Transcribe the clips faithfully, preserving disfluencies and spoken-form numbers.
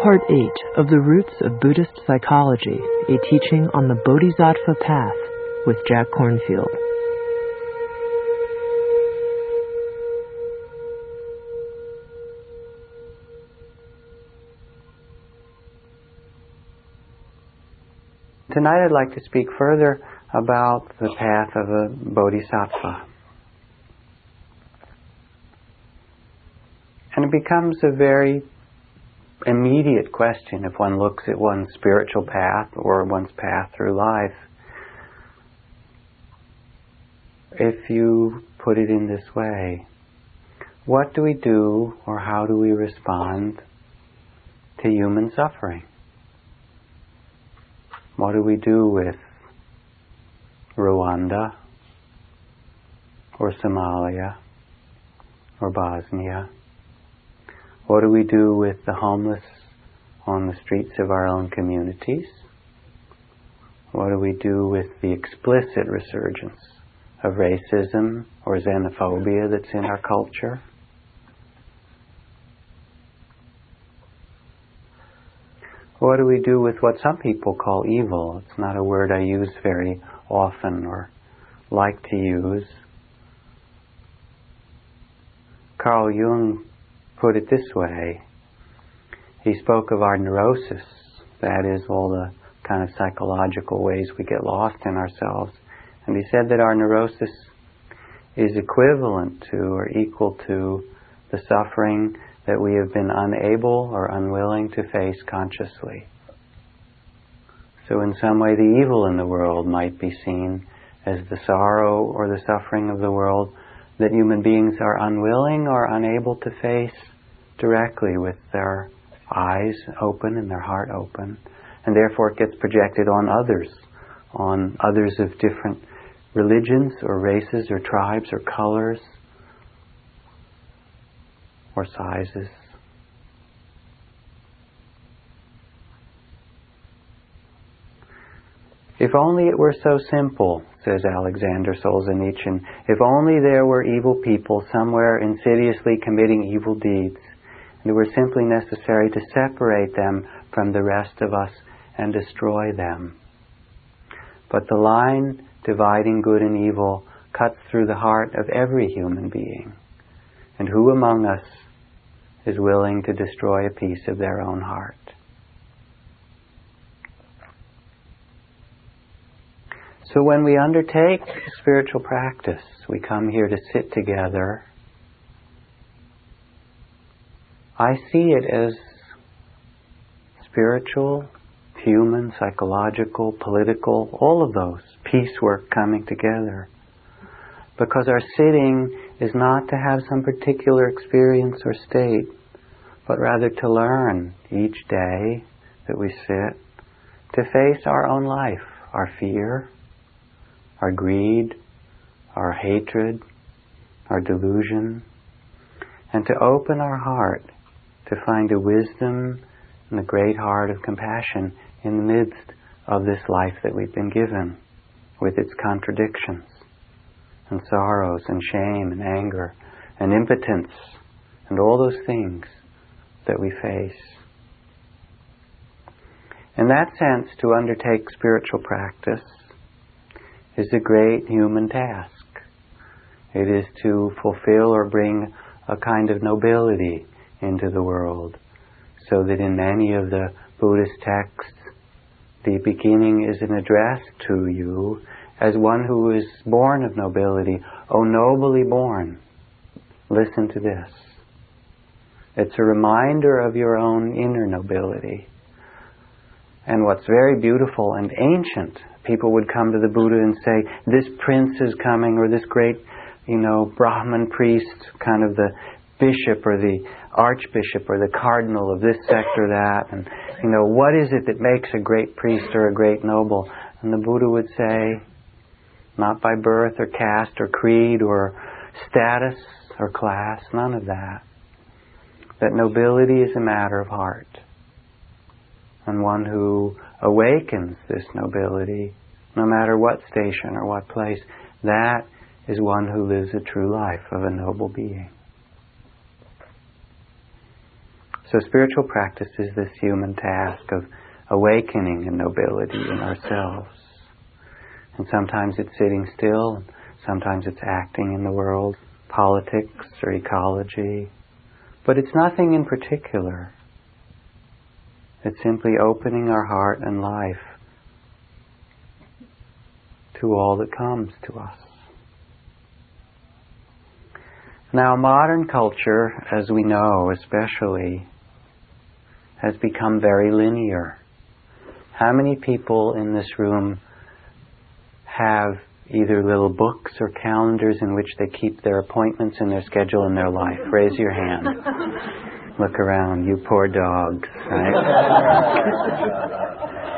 Part eight of The Roots of Buddhist Psychology, a teaching on the Bodhisattva Path with Jack Kornfield. Tonight I'd like to speak further about the path of a bodhisattva. And it becomes a very immediate question if one looks at one's spiritual path or one's path through life. If you put it in this way, what do we do or how do we respond to human suffering? What do we do with Rwanda or Somalia or Bosnia? What do we do with the homeless on the streets of our own communities? What do we do with the explicit resurgence of racism or xenophobia that's in our culture? What do we do with what some people call evil? It's not a word I use very often or like to use. Carl Jung put it this way. He spoke of our neurosis, that is, all the kind of psychological ways we get lost in ourselves. And he said that our neurosis is equivalent to or equal to the suffering that we have been unable or unwilling to face consciously. So in some way the evil in the world might be seen as the sorrow or the suffering of the world that human beings are unwilling or unable to face directly with their eyes open and their heart open. And therefore it gets projected on others, on others of different religions or races or tribes or colors or sizes. If only it were so simple, says Alexander Solzhenitsyn, if only there were evil people somewhere insidiously committing evil deeds, and it were simply necessary to separate them from the rest of us and destroy them. But the line dividing good and evil cuts through the heart of every human being. And who among us is willing to destroy a piece of their own heart? So when we undertake spiritual practice, we come here to sit together. I see it as spiritual, human, psychological, political, all of those, piecework coming together. Because our sitting is not to have some particular experience or state, but rather to learn each day that we sit, to face our own life, our fear, our greed, our hatred, our delusion, and to open our heart to find a wisdom and a great heart of compassion in the midst of this life that we've been given, with its contradictions and sorrows and shame and anger and impotence and all those things that we face. In that sense, to undertake spiritual practice is a great human task. It is to fulfill or bring a kind of nobility into the world, so that in many of the Buddhist texts, the beginning is an address to you as one who is born of nobility. O nobly born, listen to this. It's a reminder of your own inner nobility. And what's very beautiful and ancient, people would come to the Buddha and say, this prince is coming, or this great, you know, Brahman priest, kind of the bishop or the archbishop or the cardinal of this sect or that. And, you know, what is it that makes a great priest or a great noble? And the Buddha would say, not by birth or caste or creed or status or class, none of that. That nobility is a matter of heart. And one who awakens this nobility, no matter what station or what place, that is one who lives a true life of a noble being. So spiritual practice is this human task of awakening in nobility in ourselves. And sometimes it's sitting still, sometimes it's acting in the world, politics or ecology. But it's nothing in particular. It's simply opening our heart and life to all that comes to us. Now, modern culture, as we know especially, has become very linear. How many people in this room have either little books or calendars in which they keep their appointments and their schedule in their life? Raise your hand. Look around, you poor dogs, right?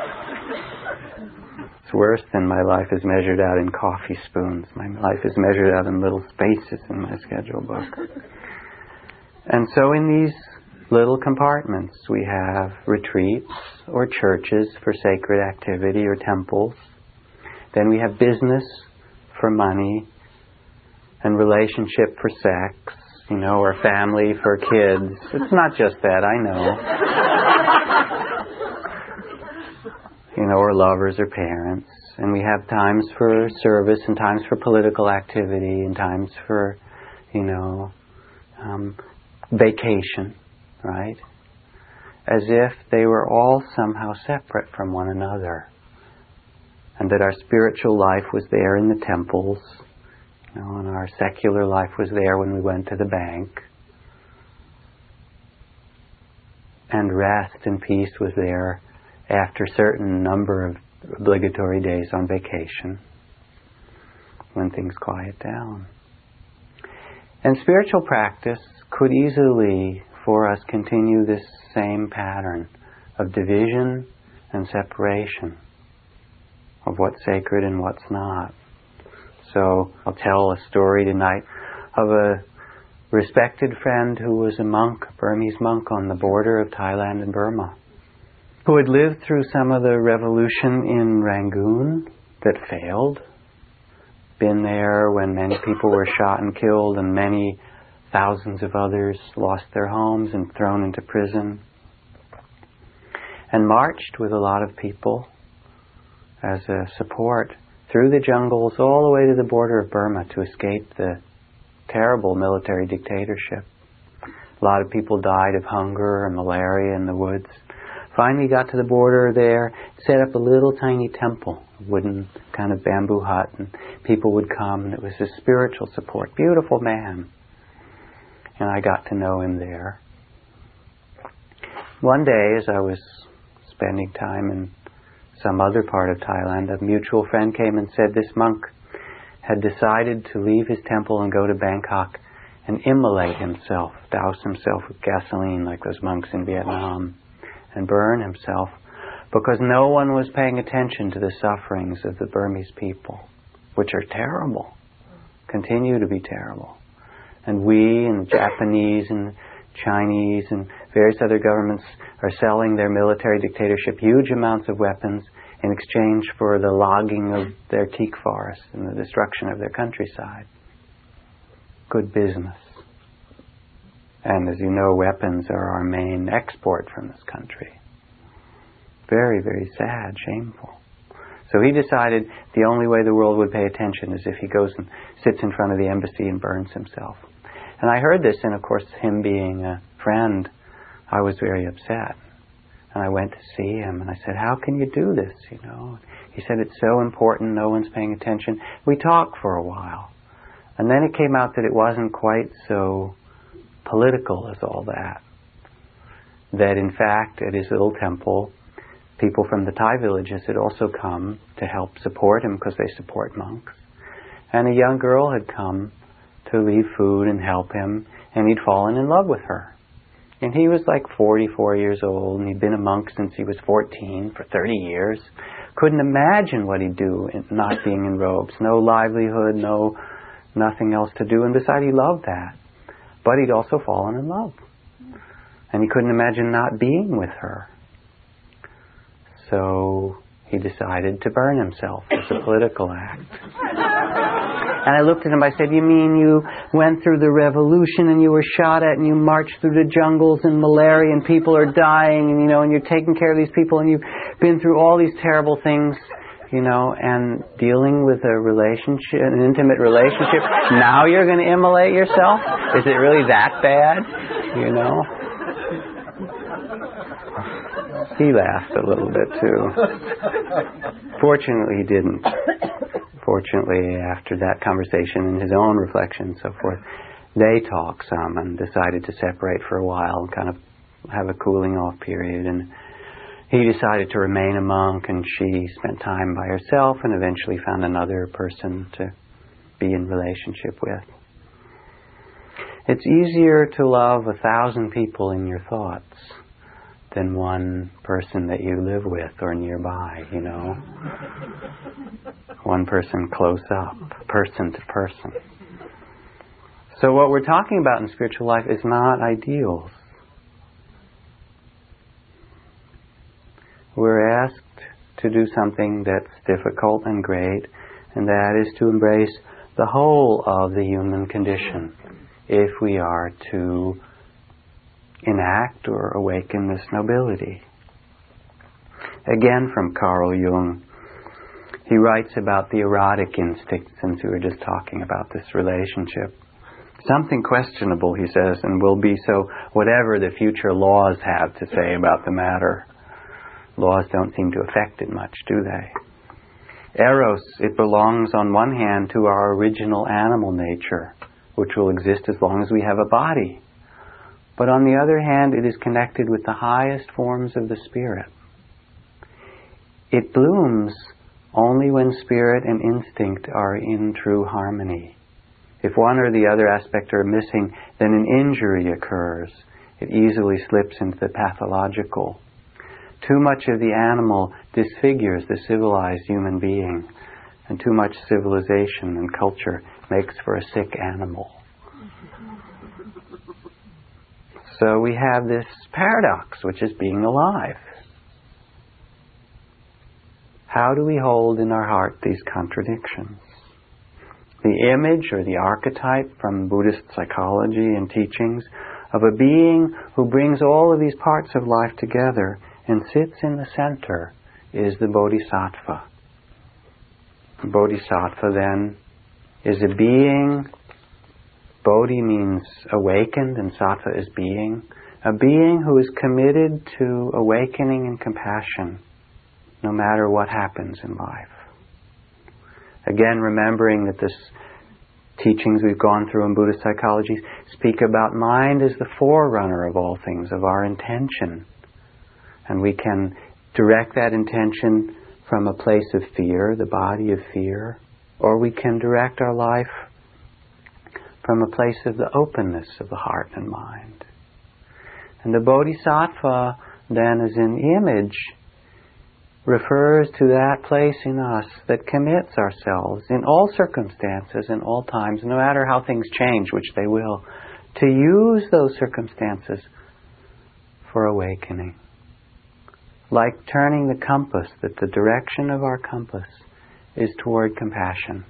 It's worse than my life is measured out in coffee spoons. My life is measured out in little spaces in my schedule book. And so in these little compartments we have retreats or churches for sacred activity or temples. Then we have business for money and relationship for sex, you know, or family for kids. It's not just that, I know. You know, or lovers or parents. And we have times for service and times for political activity and times for, you know, um, vacation, right? As if they were all somehow separate from one another. And that our spiritual life was there in the temples, you know, and our secular life was there when we went to the bank. And rest and peace was there after a certain number of obligatory days on vacation, when things quiet down. And spiritual practice could easily, for us, continue this same pattern of division and separation of what's sacred and what's not. So I'll tell a story tonight of a respected friend who was a monk, a Burmese monk on the border of Thailand and Burma, who had lived through some of the revolution in Rangoon that failed, been there when many people were shot and killed and many thousands of others lost their homes and thrown into prison, and marched with a lot of people as a support through the jungles all the way to the border of Burma to escape the terrible military dictatorship. A lot of people died of hunger and malaria in the woods. Finally got to the border there, set up a little tiny temple, a wooden kind of bamboo hut, and people would come, and it was a spiritual support. Beautiful man. And I got to know him there. One day, as I was spending time in some other part of Thailand, a mutual friend came and said this monk had decided to leave his temple and go to Bangkok and immolate himself, douse himself with gasoline like those monks in Vietnam, and burn himself, because no one was paying attention to the sufferings of the Burmese people, which are terrible, continue to be terrible. And we and the Japanese and Chinese and various other governments are selling their military dictatorship huge amounts of weapons in exchange for the logging of their teak forests and the destruction of their countryside. Good business. And as you know, weapons are our main export from this country. Very, very sad, shameful. So he decided the only way the world would pay attention is if he goes and sits in front of the embassy and burns himself. And I heard this, and of course, him being a friend, I was very upset. And I went to see him, and I said, how can you do this, you know? He said, it's so important, no one's paying attention. We talked for a while. And then it came out that it wasn't quite so political as all that. That in fact, at his little temple, people from the Thai villages had also come to help support him because they support monks. And a young girl had come to leave food and help him, and he'd fallen in love with her. And he was like forty-four years old, and he'd been a monk since he was fourteen, for thirty years. Couldn't imagine what he'd do in not being in robes. No livelihood, no nothing else to do, and besides, he loved that. But he'd also fallen in love. And he couldn't imagine not being with her. So he decided to burn himself as a political act. And I looked at him, I said, you mean you went through the revolution and you were shot at and you marched through the jungles and malaria and people are dying and, you know, and you're taking care of these people and you've been through all these terrible things, you know, and dealing with a relationship, an intimate relationship. Now you're going to immolate yourself? Is it really that bad? You know? He laughed a little bit too. Fortunately, he didn't. Fortunately, after that conversation and his own reflection and so forth, they talked some and decided to separate for a while and kind of have a cooling off period. And he decided to remain a monk, and she spent time by herself and eventually found another person to be in relationship with. It's easier to love a thousand people in your thoughts than one person that you live with or nearby, you know. One person close up, person to person. So what we're talking about in spiritual life is not ideals. We're asked to do something that's difficult and great, and that is to embrace the whole of the human condition if we are to enact or awaken this nobility. Again, from Carl Jung, he writes about the erotic instinct, since we were just talking about this relationship. Something questionable, he says, and will be so whatever the future laws have to say about the matter. Laws don't seem to affect it much, do they? Eros, it belongs on one hand to our original animal nature, which will exist as long as we have a body. But on the other hand, it is connected with the highest forms of the spirit. It blooms only when spirit and instinct are in true harmony. If one or the other aspect are missing, then an injury occurs. It easily slips into the pathological. Too much of the animal disfigures the civilized human being, and too much civilization and culture makes for a sick animal. So we have this paradox, which is being alive. How do we hold in our heart these contradictions? The image or the archetype from Buddhist psychology and teachings of a being who brings all of these parts of life together and sits in the center is the Bodhisattva. Bodhisattva then is a being. Bodhi means awakened and sattva is being. A being who is committed to awakening and compassion no matter what happens in life. Again, remembering that this teachings we've gone through in Buddhist psychology speak about mind as the forerunner of all things, of our intention. And we can direct that intention from a place of fear, the body of fear, or we can direct our life from a place of the openness of the heart and mind. And the Bodhisattva, then, as an image, refers to that place in us that commits ourselves in all circumstances, in all times, no matter how things change, which they will, to use those circumstances for awakening. Like turning the compass, that the direction of our compass is toward compassion.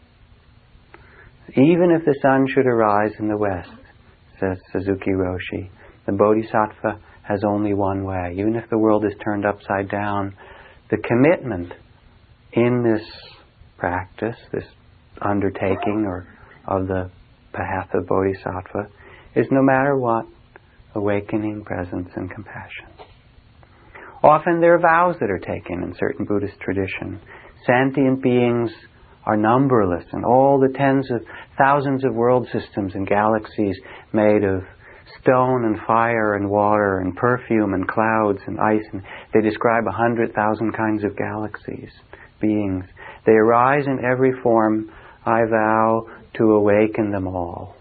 Even if the sun should arise in the west, says Suzuki Roshi, the Bodhisattva has only one way. Even if the world is turned upside down, the commitment in this practice, this undertaking or of the path of Bodhisattva, is no matter what, awakening presence and compassion. Often there are vows that are taken in certain Buddhist tradition. Sentient beings are numberless, and all the tens of thousands of world systems and galaxies made of stone and fire and water and perfume and clouds and ice, and they describe a hundred thousand kinds of galaxies, beings. They arise in every form. I vow to awaken them all.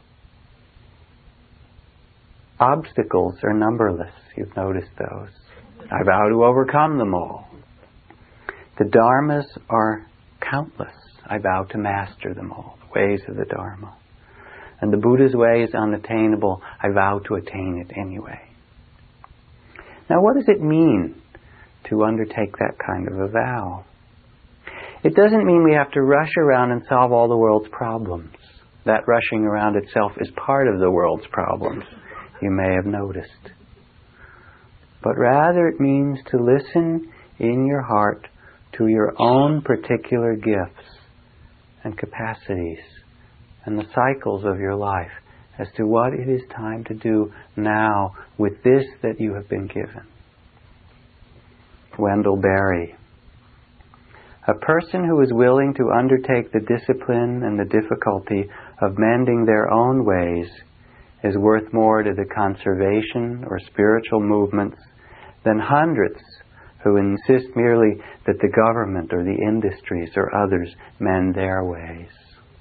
Obstacles are numberless. You've noticed those. I vow to overcome them all. The dharmas are countless. I vow to master them all, the ways of the Dharma. And the Buddha's way is unattainable. I vow to attain it anyway. Now, what does it mean to undertake that kind of a vow? It doesn't mean we have to rush around and solve all the world's problems. That rushing around itself is part of the world's problems, you may have noticed. But rather it means to listen in your heart to your own particular gifts and capacities and the cycles of your life as to what it is time to do now with this that you have been given. Wendell Berry. A person who is willing to undertake the discipline and the difficulty of mending their own ways is worth more to the conservation or spiritual movements than hundreds who insist merely that the government or the industries or others mend their ways.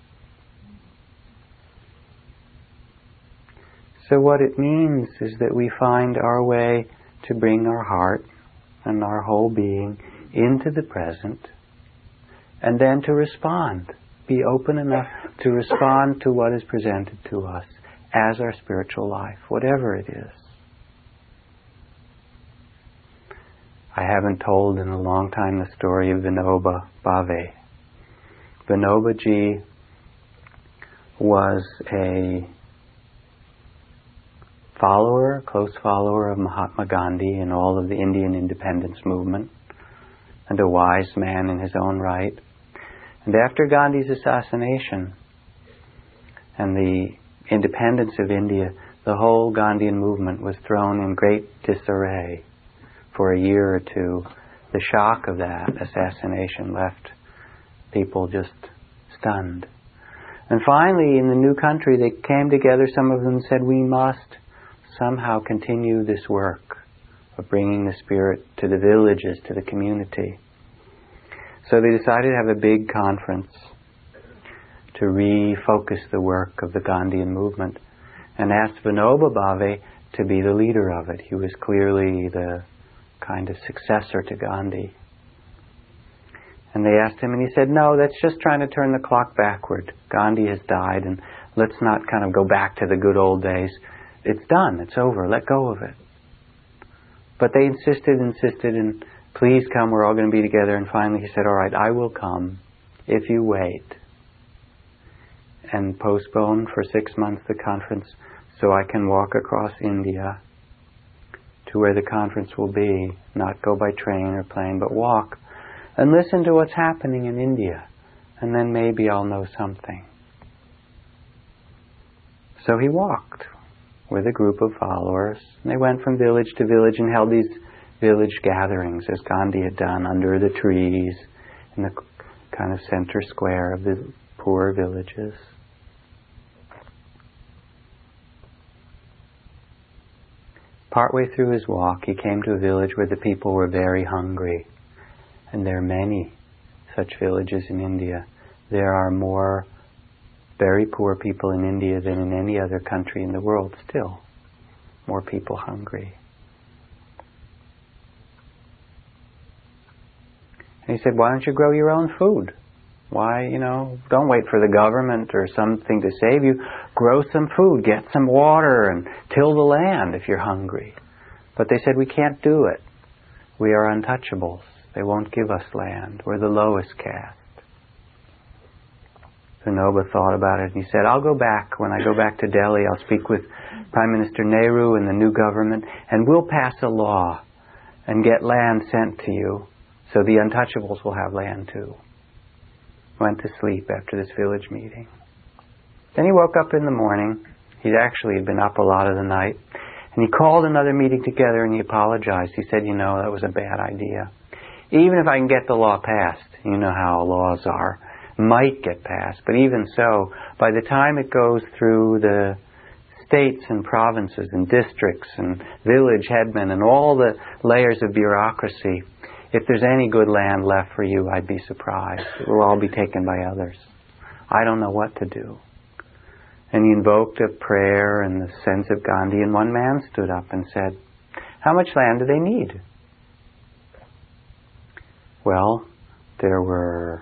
So what it means is that we find our way to bring our heart and our whole being into the present, and then to respond. Be open enough to respond to what is presented to us as our spiritual life, whatever it is. I haven't told in a long time the story of Vinoba Bhave. Vinoba Ji was a follower, close follower of Mahatma Gandhi and all of the Indian independence movement, and a wise man in his own right. And after Gandhi's assassination and the independence of India, the whole Gandhian movement was thrown in great disarray. For a year or two, the shock of that assassination left people just stunned. And finally, in the new country, they came together, some of them said, we must somehow continue this work of bringing the Spirit to the villages, to the community. So they decided to have a big conference to refocus the work of the Gandhian movement and asked Vinoba Bhave to be the leader of it. He was clearly the kind of successor to Gandhi. And they asked him, and he said, no, that's just trying to turn the clock backward. Gandhi has died, and let's not kind of go back to the good old days. It's done, it's over, let go of it. But they insisted, insisted, and please come, we're all going to be together. And finally he said, all right, I will come if you wait. And postpone for six months the conference so I can walk across India to where the conference will be, not go by train or plane, but walk and listen to what's happening in India, and then maybe I'll know something. So he walked with a group of followers, and they went from village to village and held these village gatherings as Gandhi had done under the trees in the kind of center square of the poor villages. Partway through his walk, he came to a village where the people were very hungry. And there are many such villages in India. There are more very poor people in India than in any other country in the world still. More people hungry. And he said, why don't you grow your own food? Why, you know, don't wait for the government or something to save you. Grow some food, get some water, and till the land if you're hungry. But they said, we can't do it. We are untouchables. They won't give us land. We're the lowest caste. Vinoba thought about it and he said, I'll go back. When I go back to Delhi, I'll speak with Prime Minister Nehru and the new government, and we'll pass a law and get land sent to you so the untouchables will have land too. Went to sleep after this village meeting. Then he woke up in the morning. He'd actually been up a lot of the night. And he called another meeting together and he apologized. He said, you know, that was a bad idea. Even if I can get the law passed, you know how laws are, might get passed. But even so, by the time it goes through the states and provinces and districts and village headmen and all the layers of bureaucracy, if there's any good land left for you, I'd be surprised. It will all be taken by others. I don't know what to do. And he invoked a prayer and the sense of Gandhi, and one man stood up and said, how much land do they need? Well, there were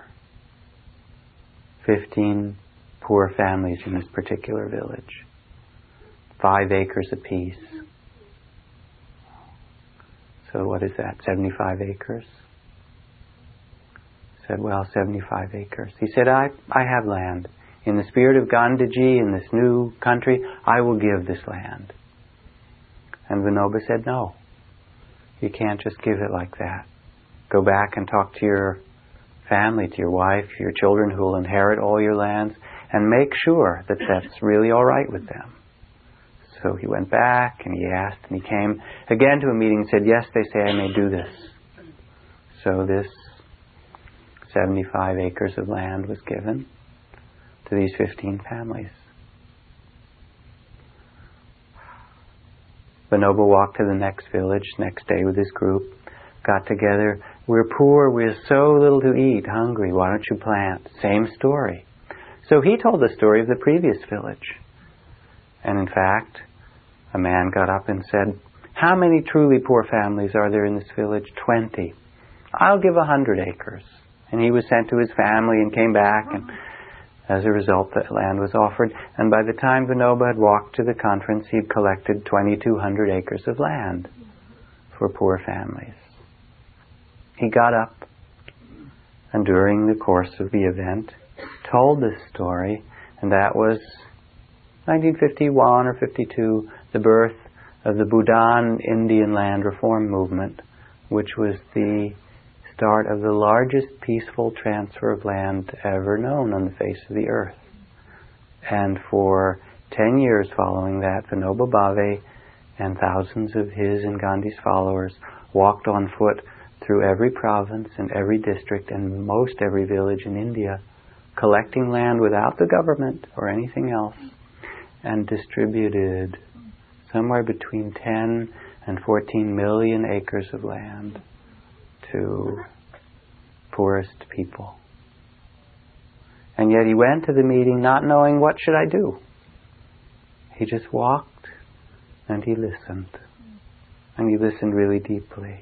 fifteen poor families in this particular village. Five acres apiece. So what is that, seventy-five acres? Said, well, seventy-five acres. He said, I, I have land in the spirit of Gandhiji, in this new country, I will give this land. And Vinoba said, no, you can't just give it like that. Go back and talk to your family, to your wife, your children who will inherit all your lands, and make sure that that's really all right with them. So he went back and he asked, and he came again to a meeting and said, yes, they say I may do this. So this seventy-five acres of land was given to these fifteen families. Vinoba walked to the next village next day with his group, got together. We're poor, we're so little to eat, hungry, why don't you plant? Same story. So he told the story of the previous village. And in fact, a man got up and said, how many truly poor families are there in this village? Twenty. I'll give a hundred acres. And he was sent to his family and came back, and as a result, the land was offered. And by the time Vinoba had walked to the conference, he'd collected twenty-two hundred acres of land for poor families. He got up, and during the course of the event, told this story, and that was nineteen fifty-one or fifty-two, the birth of the Bhutan Indian Land Reform Movement, which was the start of the largest peaceful transfer of land ever known on the face of the earth. And for ten years following that, Vinoba Bhave and thousands of his and Gandhi's followers walked on foot through every province and every district and most every village in India, collecting land without the government or anything else, and distributed somewhere between ten and fourteen million acres of land to poorest people. And yet he went to the meeting not knowing, what should I do? He just walked and he listened. And he listened really deeply.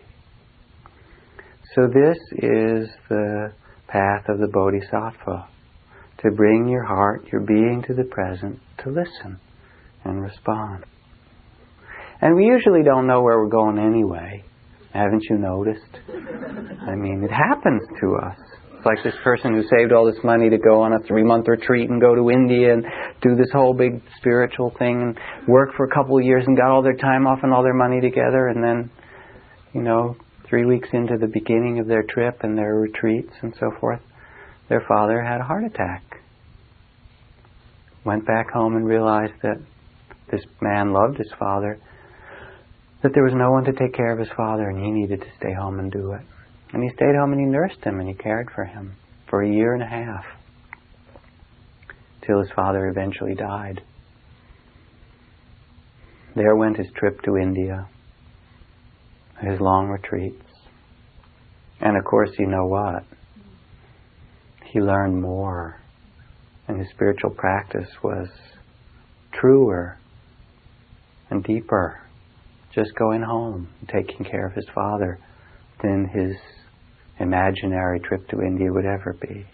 So this is the path of the Bodhisattva. To bring your heart, your being to the present, to listen and respond. And we usually don't know where we're going anyway. Haven't you noticed? I mean, it happens to us. It's like this person who saved all this money to go on a three-month retreat and go to India and do this whole big spiritual thing and work for a couple of years and got all their time off and all their money together, and then, you know, three weeks into the beginning of their trip and their retreats and so forth, their father had a heart attack. Went back home and realized that this man loved his father, that there was no one to take care of his father, and he needed to stay home and do it. And he stayed home and he nursed him and he cared for him for a year and a half, till his father eventually died. There went his trip to India, his long retreats. And of course, you know what? He learned more, and his spiritual practice was truer and deeper, just going home and taking care of his father, than his imaginary trip to India would ever be.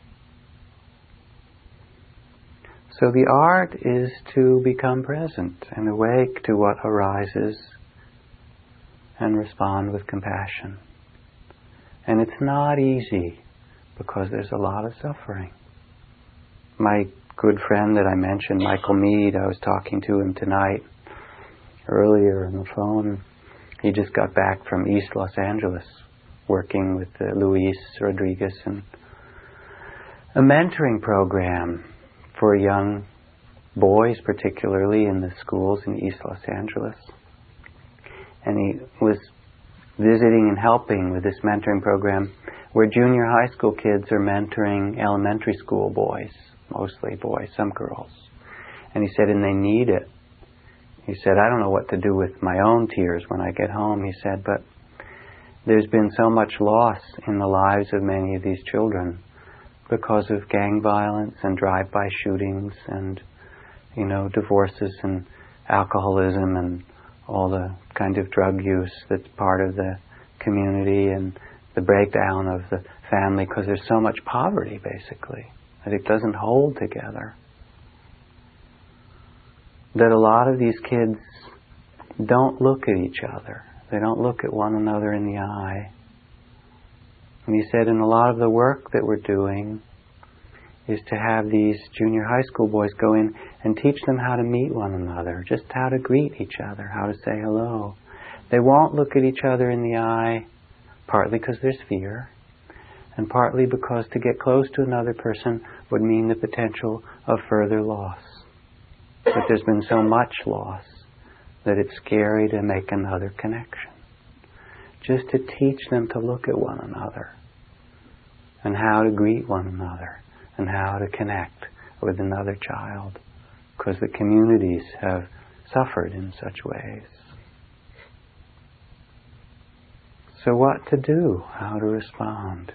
So the art is to become present and awake to what arises and respond with compassion. And it's not easy because there's a lot of suffering. My good friend that I mentioned, Michael Mead, I was talking to him tonight, earlier on the phone. He just got back from East Los Angeles, working with uh, Luis Rodriguez and a mentoring program for young boys, particularly in the schools in East Los Angeles. And he was visiting and helping with this mentoring program where junior high school kids are mentoring elementary school boys, mostly boys, some girls. And he said, and they need it. He said, I don't know what to do with my own tears when I get home. He said, but there's been so much loss in the lives of many of these children because of gang violence and drive-by shootings and, you know, divorces and alcoholism and all the kind of drug use that's part of the community, and the breakdown of the family because there's so much poverty, basically, that it doesn't hold together. That a lot of these kids don't look at each other. They don't look at one another in the eye. And he said, in a lot of the work that we're doing, is to have these junior high school boys go in and teach them how to meet one another, just how to greet each other, how to say hello. They won't look at each other in the eye, partly because there's fear, and partly because to get close to another person would mean the potential of further loss. But there's been so much loss that it's scary to make another connection. Just to teach them to look at one another, and how to greet one another, and how to connect with another child, because the communities have suffered in such ways. So what to do? How to respond?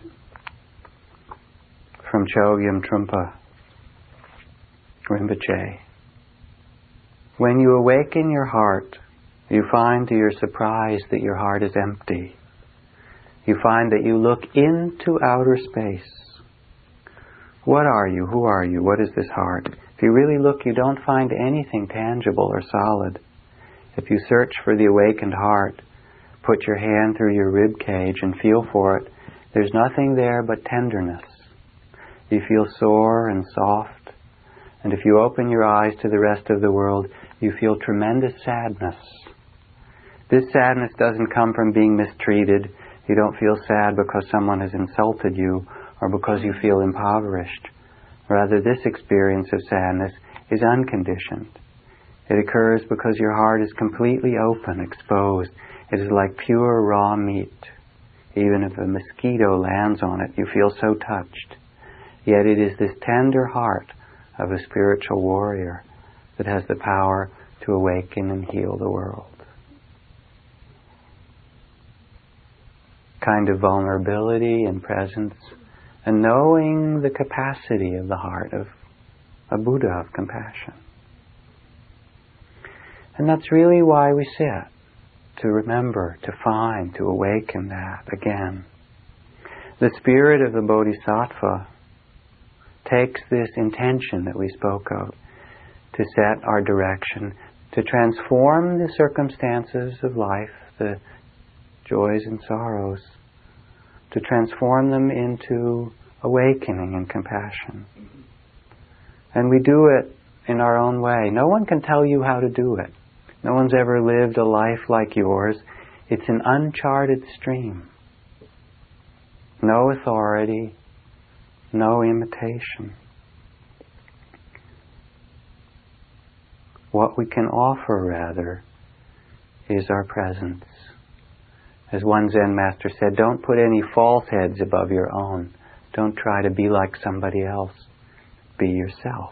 From Chogyam Trungpa Rinpoche. When you awaken your heart, you find to your surprise that your heart is empty. You find that you look into outer space. What are you? Who are you? What is this heart? If you really look, you don't find anything tangible or solid. If you search for the awakened heart, put your hand through your rib cage and feel for it, there's nothing there but tenderness. You feel sore and soft, and if you open your eyes to the rest of the world, you feel tremendous sadness. This sadness doesn't come from being mistreated. You don't feel sad because someone has insulted you or because you feel impoverished. Rather, this experience of sadness is unconditioned. It occurs because your heart is completely open, exposed. It is like pure raw meat. Even if a mosquito lands on it, you feel so touched. Yet it is this tender heart of a spiritual warrior that has the power to awaken and heal the world. Kind of vulnerability and presence, and knowing the capacity of the heart of a Buddha of compassion. And that's really why we sit, to remember, to find, to awaken that again. The spirit of the Bodhisattva takes this intention that we spoke of to set our direction, to transform the circumstances of life, the joys and sorrows, to transform them into awakening and compassion. And we do it in our own way. No one can tell you how to do it. No one's ever lived a life like yours. It's an uncharted stream. No authority, no imitation. What we can offer, rather, is our presence. As one Zen master said, don't put any false heads above your own. Don't try to be like somebody else. Be yourself.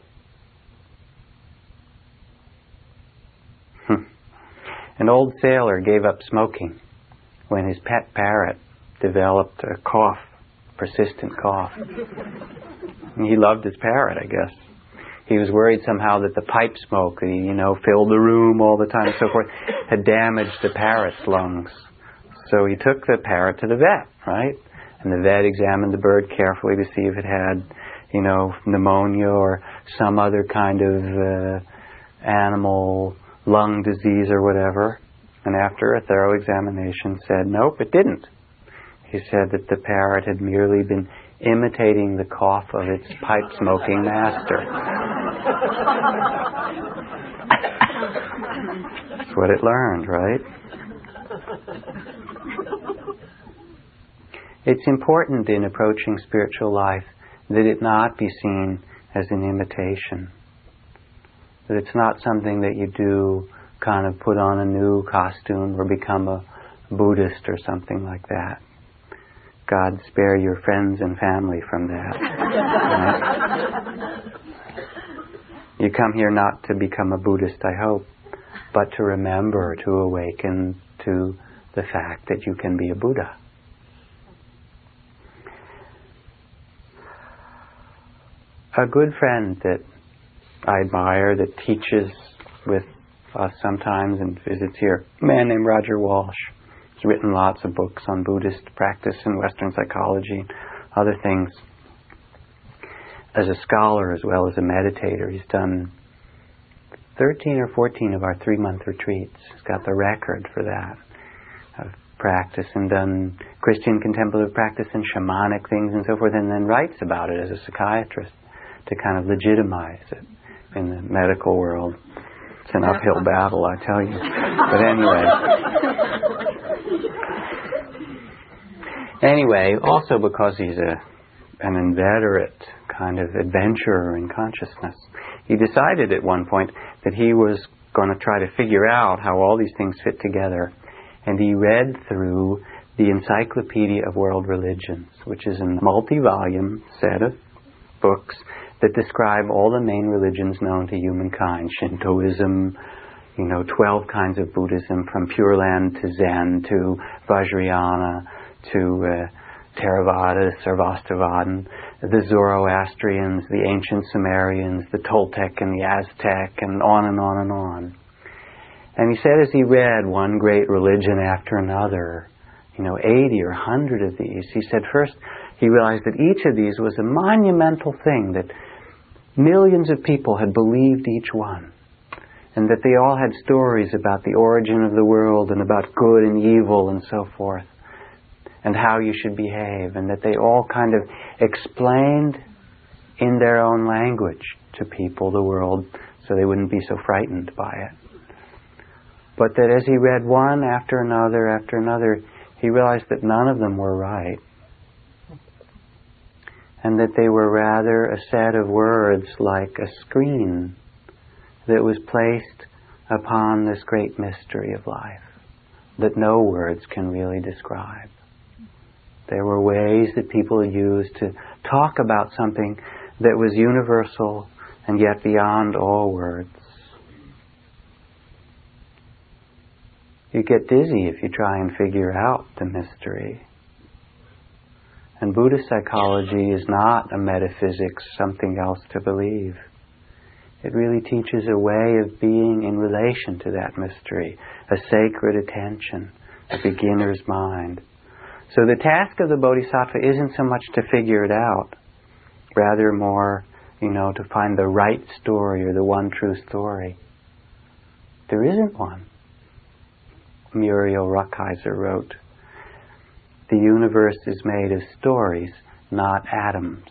An old sailor gave up smoking when his pet parrot developed a cough, persistent cough. And he loved his parrot, I guess. He was worried somehow that the pipe smoke, you know, filled the room all the time and so forth, had damaged the parrot's lungs. So he took the parrot to the vet, right? And the vet examined the bird carefully to see if it had, you know, pneumonia or some other kind of uh, animal lung disease or whatever. And after a thorough examination said, nope, it didn't. He said that the parrot had merely been imitating the cough of its pipe-smoking master. That's what it learned, right? It's important in approaching spiritual life that it not be seen as an imitation. That it's not something that you do kind of put on a new costume or become a Buddhist or something like that. God spare your friends and family from that. Right? You come here not to become a Buddhist, I hope, but to remember, to awaken to the fact that you can be a Buddha. A good friend that I admire, that teaches with us sometimes and visits here, a man named Roger Walsh. He's written lots of books on Buddhist practice and Western psychology and other things. As a scholar as well as a meditator, he's done thirteen or fourteen of our three-month retreats. He's got the record for that, of practice and done Christian contemplative practice and shamanic things and so forth, and then writes about it as a psychiatrist to kind of legitimize it in the medical world. It's an uphill battle, I tell you. But anyway. Anyway, also because he's a an inveterate kind of adventurer in consciousness, he decided at one point that he was going to try to figure out how all these things fit together. And he read through the Encyclopedia of World Religions, which is a multi-volume set of books that describe all the main religions known to humankind. Shintoism, you know, twelve kinds of Buddhism, from Pure Land to Zen to Vajrayana to uh, Theravada, Sarvastivadin, the Zoroastrians, the ancient Sumerians, the Toltec and the Aztec, and on and on and on. And he said as he read one great religion after another, you know, eighty or a hundred of these, he said first he realized that each of these was a monumental thing, that millions of people had believed each one, and that they all had stories about the origin of the world and about good and evil and so forth, and how you should behave, and that they all kind of explained in their own language to people the world so they wouldn't be so frightened by it. But that as he read one after another after another, he realized that none of them were right. And that they were rather a set of words like a screen that was placed upon this great mystery of life that no words can really describe. There were ways that people used to talk about something that was universal and yet beyond all words. You get dizzy if you try and figure out the mystery. And Buddhist psychology is not a metaphysics, something else to believe. It really teaches a way of being in relation to that mystery, a sacred attention, a beginner's mind. So the task of the Bodhisattva isn't so much to figure it out, rather more, you know, to find the right story or the one true story. There isn't one. Muriel Rukeyser wrote, "The universe is made of stories, not atoms."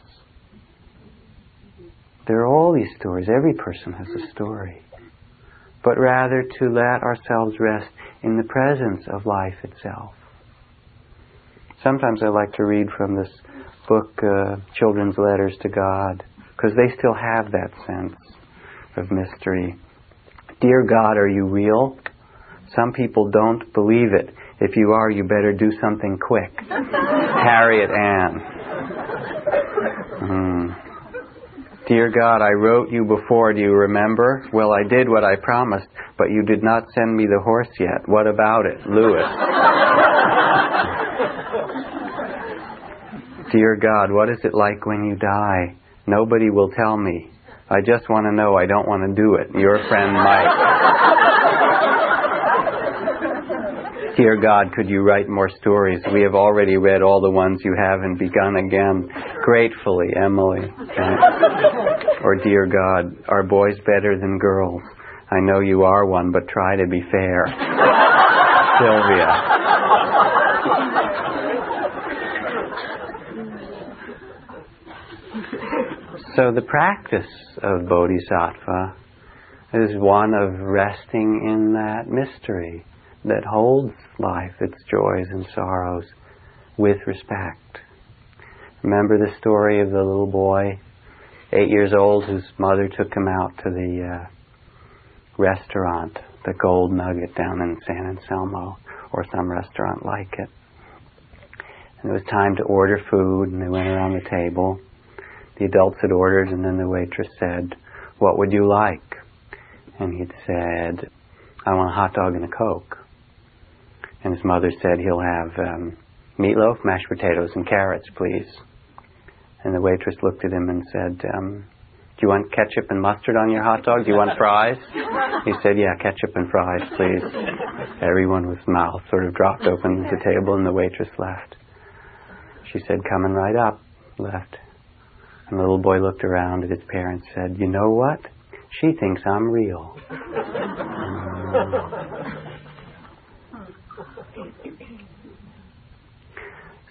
There are all these stories. Every person has a story. But rather to let ourselves rest in the presence of life itself. Sometimes I like to read from this book, uh, Children's Letters to God, because they still have that sense of mystery. Dear God, are you real? Some people don't believe it. If you are, you better do something quick. Harriet Ann. Mm. Dear God, I wrote you before, do you remember? Well, I did what I promised, but you did not send me the horse yet. What about it? Lewis. Dear God, what is it like when you die? Nobody will tell me. I just want to know. I don't want to do it. Your friend Mike. Dear God, could you write more stories? We have already read all the ones you have and begun again. Gratefully, Emily. Or, dear God, are boys better than girls? I know you are one, but try to be fair. Sylvia. So the practice of Bodhisattva is one of resting in that mystery that holds life, its joys and sorrows, with respect. Remember the story of the little boy, eight years old, whose mother took him out to the uh, restaurant, the Gold Nugget down in San Anselmo, or some restaurant like it. And it was time to order food, and they went around the table. The adults had ordered, and then the waitress said, "What would you like?" And he'd said, "I want a hot dog and a Coke." And his mother said, "He'll have um, meatloaf, mashed potatoes, and carrots, please." And the waitress looked at him and said, um, "Do you want ketchup and mustard on your hot dog? Do you want fries?" He said, "Yeah, ketchup and fries, please." Everyone with mouth sort of dropped open at the table, and the waitress left. She said, "Coming right up," left. And the little boy looked around at his parents and said, "You know what? She thinks I'm real."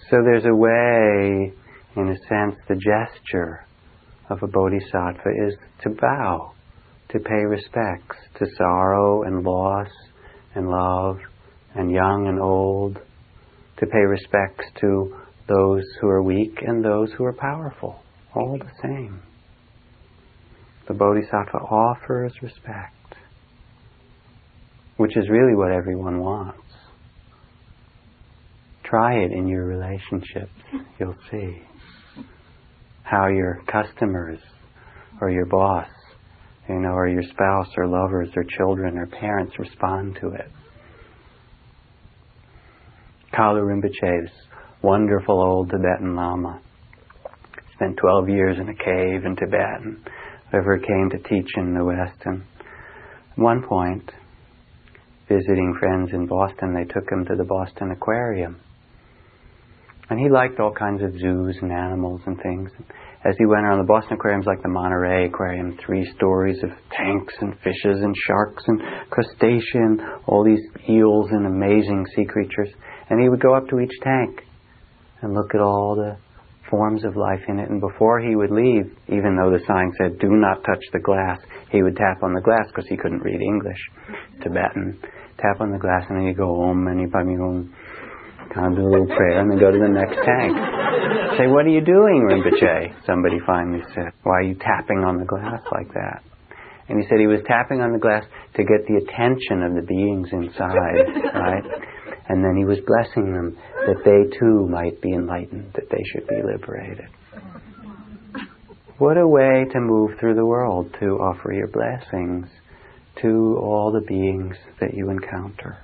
So there's a way, in a sense, the gesture of a bodhisattva is to bow, to pay respects to sorrow and loss and love and young and old, to pay respects to those who are weak and those who are powerful, all the same. The bodhisattva offers respect, which is really what everyone wants. Try it in your relationships. You'll see how your customers or your boss, you know, or your spouse or lovers or children or parents respond to it. Kalu Rinpoche, this wonderful old Tibetan Lama, spent twelve years in a cave in Tibet and ever came to teach in the West. And at one point, visiting friends in Boston, they took him to the Boston Aquarium. And he liked all kinds of zoos and animals and things. As he went around, the Boston Aquarium's like the Monterey Aquarium, three stories of tanks and fishes and sharks and crustacean, all these eels and amazing sea creatures. And he would go up to each tank and look at all the forms of life in it. And before he would leave, even though the sign said, do not touch the glass, he would tap on the glass because he couldn't read English, Tibetan. Tap on the glass and then he'd go, Om Mani Padme Hum, kind of do a little prayer and then go to the next tank. Say, what are you doing, Rinpoche? Somebody finally said, why are you tapping on the glass like that? And he said he was tapping on the glass to get the attention of the beings inside, right? And then he was blessing them that they too might be enlightened, that they should be liberated. What a way to move through the world, to offer your blessings to all the beings that you encounter.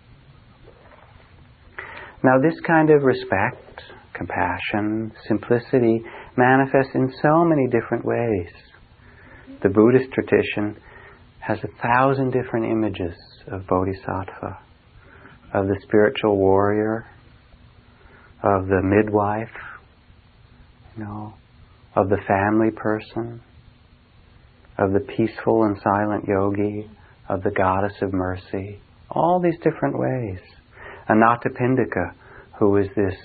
Now this kind of respect, compassion, simplicity manifests in so many different ways. The Buddhist tradition has a thousand different images of bodhisattva, of the spiritual warrior, of the midwife, you know, of the family person, of the peaceful and silent yogi, of the goddess of mercy, all these different ways. Anathapindika, who was this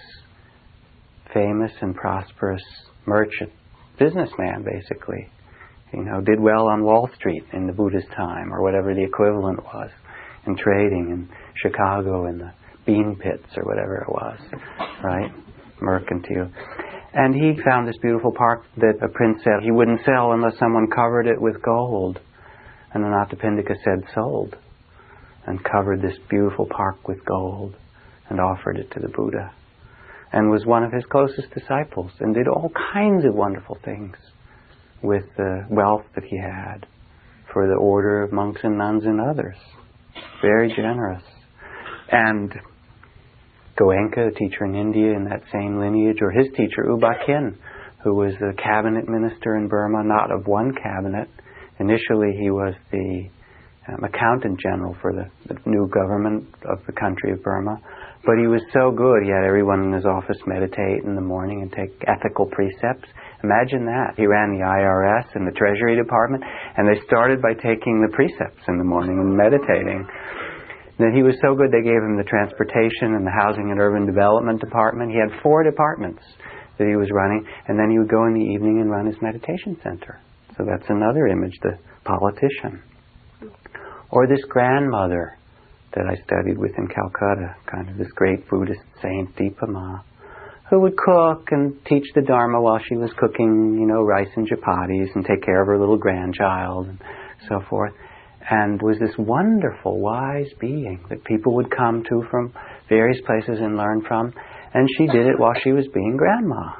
famous and prosperous merchant, businessman basically, you know, did well on Wall Street in the Buddha's time, or whatever the equivalent was, in trading in Chicago in the bean pits or whatever it was, right? Mercantile. And he found this beautiful park that a prince said he wouldn't sell unless someone covered it with gold. And Anathapindika said, sold. And covered this beautiful park with gold and offered it to the Buddha. And was one of his closest disciples and did all kinds of wonderful things with the wealth that he had for the order of monks and nuns and others. Very generous. And Goenka, a teacher in India in that same lineage, or his teacher, U Ba Khin, who was the cabinet minister in Burma, not of one cabinet. Initially he was the um, accountant general for the, the new government of the country of Burma. But he was so good, he had everyone in his office meditate in the morning and take ethical precepts. Imagine that. He ran the I R S and the Treasury Department, and they started by taking the precepts in the morning and meditating. Then he was so good they gave him the Transportation and the Housing and Urban Development Department. He had four departments that he was running, and then he would go in the evening and run his meditation center. So that's another image, the politician. Or this grandmother that I studied with in Calcutta, kind of this great Buddhist saint, Dipa Ma, who would cook and teach the Dharma while she was cooking, you know, rice and chapatis and take care of her little grandchild and so forth. And was this wonderful, wise being that people would come to from various places and learn from. And she did it while she was being grandma.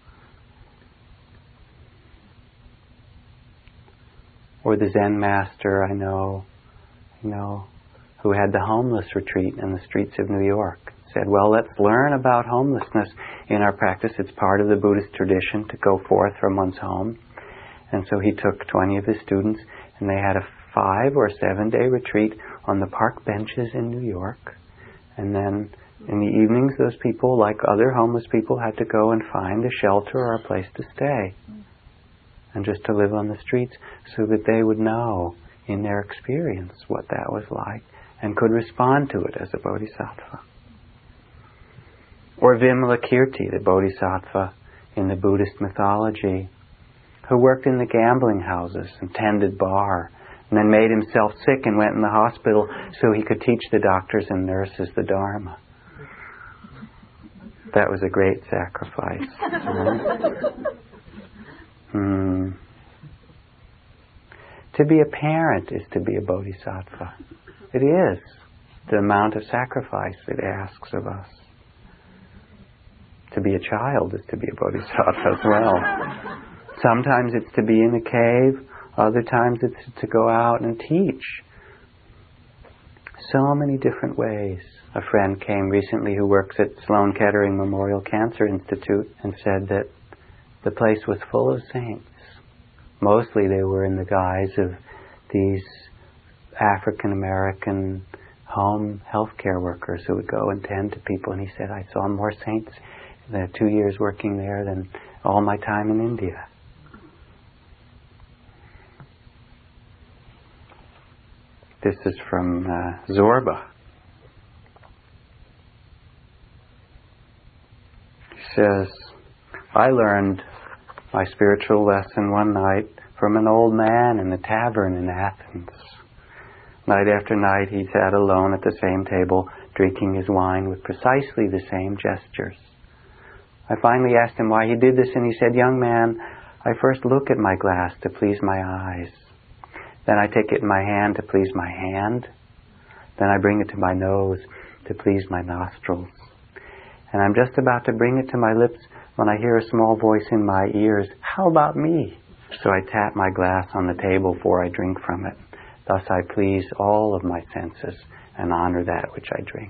Or the Zen master I know, you know, who had the homeless retreat in the streets of New York. Said, well, let's learn about homelessness in our practice. It's part of the Buddhist tradition to go forth from one's home. And so he took twenty of his students, and they had a five or seven day retreat on the park benches in New York. And then in the evenings, those people, like other homeless people, had to go and find a shelter or a place to stay. And just to live on the streets so that they would know in their experience what that was like and could respond to it as a bodhisattva. Or Vimalakirti, the bodhisattva in the Buddhist mythology, who worked in the gambling houses and tended bar, and then made himself sick and went in the hospital so he could teach the doctors and nurses the Dharma. That was a great sacrifice. hmm. To be a parent is to be a bodhisattva. It is the amount of sacrifice it asks of us. To be a child is to be a bodhisattva as well. Sometimes it's to be in a cave, other times it's to go out and teach. So many different ways. A friend came recently who works at Sloan Kettering Memorial Cancer Institute and said that the place was full of saints. Mostly they were in the guise of these African American home healthcare workers who would go and tend to people. And he said, I saw more saints in the two years working there than all my time in India. This is from uh, Zorba. He says, I learned my spiritual lesson one night from an old man in a tavern in Athens. Night after night he sat alone at the same table, drinking his wine with precisely the same gestures. I finally asked him why he did this, and he said, young man, I first look at my glass to please my eyes. Then I take it in my hand to please my hand. Then I bring it to my nose to please my nostrils. And I'm just about to bring it to my lips when I hear a small voice in my ears, how about me? So I tap my glass on the table before I drink from it. Thus I please all of my senses and honor that which I drink.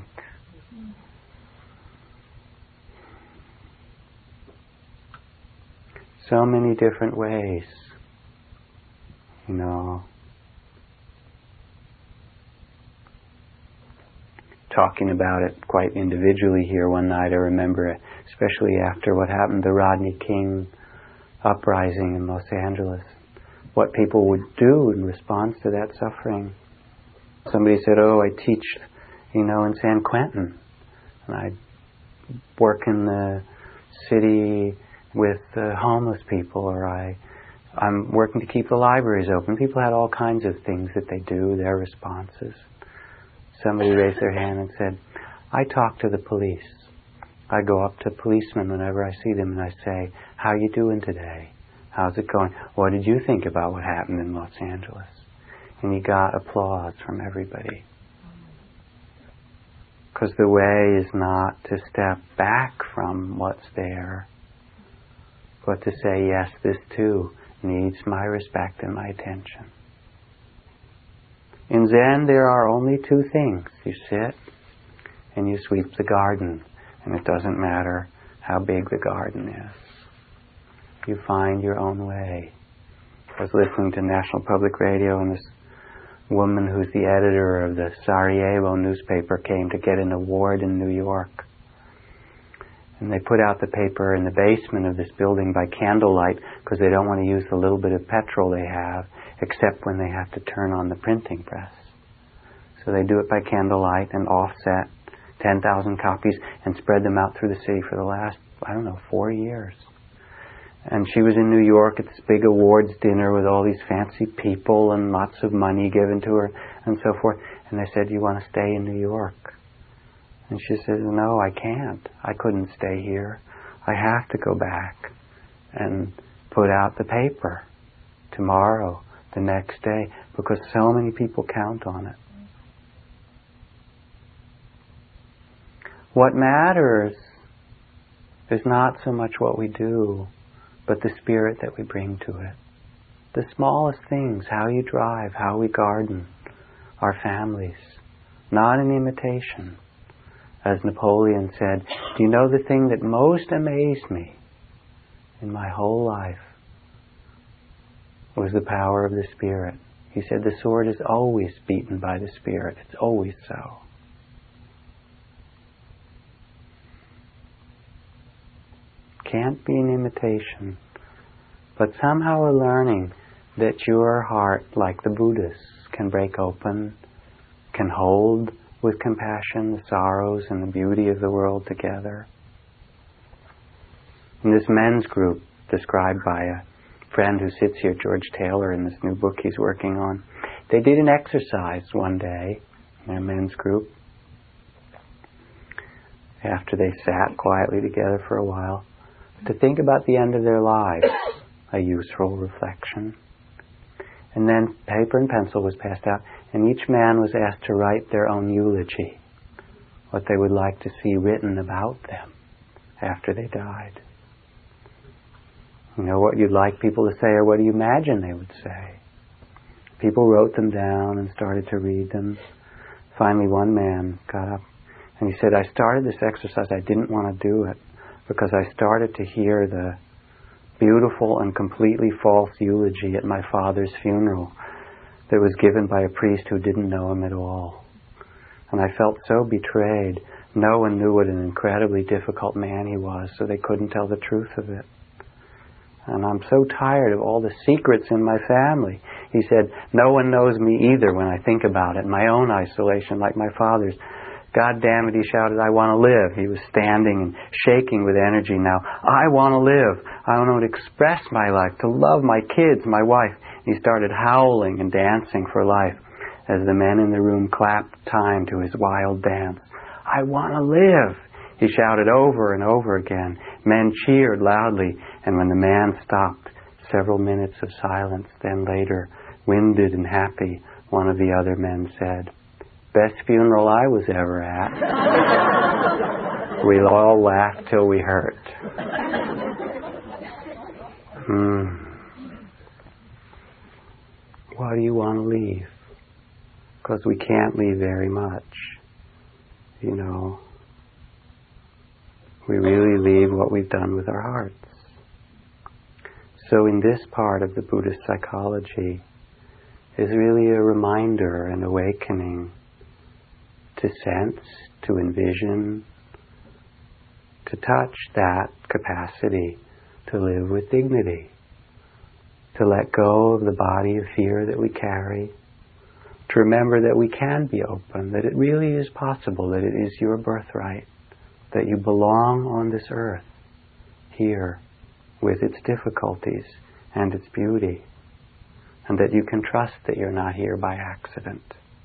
So many different ways, you know. Talking about it quite individually here one night, I remember, especially after what happened, the Rodney King uprising in Los Angeles, what people would do in response to that suffering. Somebody said, oh, I teach, you know, in San Quentin, and I work in the city with uh, homeless people, or I, I'm working to keep the libraries open. People had all kinds of things that they do, their responses. Somebody raised their hand and said, I talk to the police. I go up to policemen whenever I see them and I say, how you doing today? How's it going? What did you think about what happened in Los Angeles? And he got applause from everybody. Because the way is not to step back from what's there, but to say, yes, this too needs my respect and my attention. In Zen, there are only two things. You sit and you sweep the garden, and it doesn't matter how big the garden is. You find your own way. I was listening to National Public Radio, and this woman who's the editor of the Sarajevo newspaper came to get an award in New York. And they put out the paper in the basement of this building by candlelight because they don't want to use the little bit of petrol they have, except when they have to turn on the printing press. So they do it by candlelight and offset ten thousand copies and spread them out through the city for the last, I don't know, four years. And she was in New York at this big awards dinner with all these fancy people and lots of money given to her and so forth. And they said, you want to stay in New York? And she says, no, I can't. I couldn't stay here. I have to go back and put out the paper tomorrow, the next day, because so many people count on it. What matters is not so much what we do, but the spirit that we bring to it. The smallest things, how you drive, how we garden, our families, not an imitation. As Napoleon said, do you know the thing that most amazed me in my whole life was the power of the Spirit. He said the sword is always beaten by the Spirit. It's always so. Can't be an imitation, but somehow a learning that your heart, like the Buddhists, can break open, can hold with compassion the sorrows and the beauty of the world together. In this men's group, described by a friend who sits here, George Taylor, in this new book he's working on, they did an exercise one day in their men's group after they sat quietly together for a while to think about the end of their lives, a useful reflection. And then paper and pencil was passed out, and each man was asked to write their own eulogy, what they would like to see written about them after they died. You know, what you'd like people to say, or what do you imagine they would say? People wrote them down and started to read them. Finally, one man got up and he said, I started this exercise, I didn't want to do it, because I started to hear the beautiful and completely false eulogy at my father's funeral that was given by a priest who didn't know him at all. And I felt so betrayed. No one knew what an incredibly difficult man he was, so they couldn't tell the truth of it. And I'm so tired of all the secrets in my family. He said, no one knows me either when I think about it. My own isolation, like my father's. God damn it, he shouted, I want to live. He was standing and shaking with energy now. I want to live. I want to express my life, to love my kids, my wife. He started howling and dancing for life as the men in the room clapped time to his wild dance. I want to live. He shouted over and over again. Men cheered loudly, and when the man stopped, several minutes of silence, then later, winded and happy, one of the other men said, best funeral I was ever at. We all laughed till we hurt. Hmm. What do you want to leave? Because we can't leave very much. You know, we really leave what we've done with our hearts. So in this part of the Buddhist psychology is really a reminder and awakening to sense, to envision, to touch that capacity to live with dignity, to let go of the body of fear that we carry, to remember that we can be open, that it really is possible, that it is your birthright, that you belong on this earth, here, with its difficulties and its beauty, and that you can trust that you're not here by accident.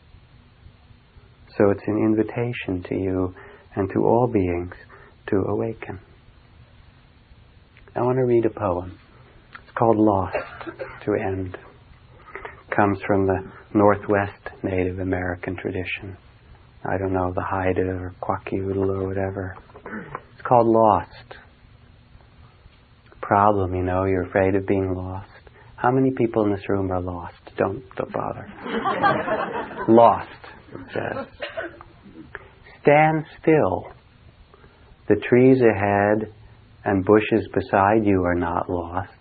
So it's an invitation to you and to all beings to awaken. I want to read a poem. It's called Lost, to end. It comes from the Northwest Native American tradition. I don't know, the Haida or Kwakiutl or whatever. It's called Lost. Problem, you know, you're afraid of being lost. How many people in this room are lost? Don't, don't bother. Lost, it says. Stand still. The trees ahead and bushes beside you are not lost.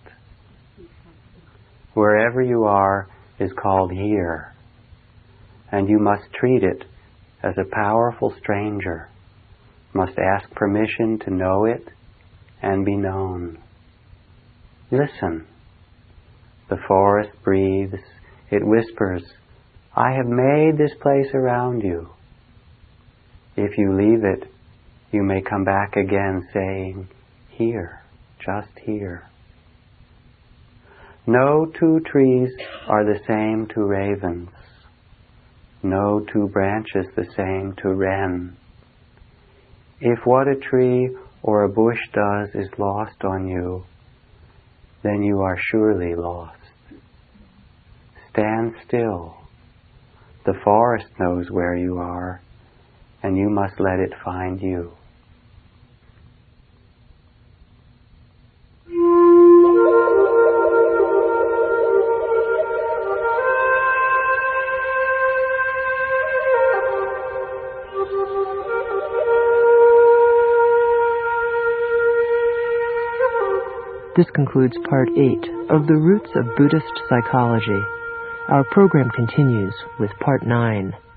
Wherever you are is called here, and you must treat it as a powerful stranger, must ask permission to know it and be known. Listen. The forest breathes. It whispers, I have made this place around you. If you leave it, you may come back again saying, here, just here. No two trees are the same to ravens. No two branches the same to wren. If what a tree or a bush does is lost on you, then you are surely lost. Stand still. The forest knows where you are, and you must let it find you. This concludes Part eight of The Roots of Buddhist Psychology. Our program continues with Part nine.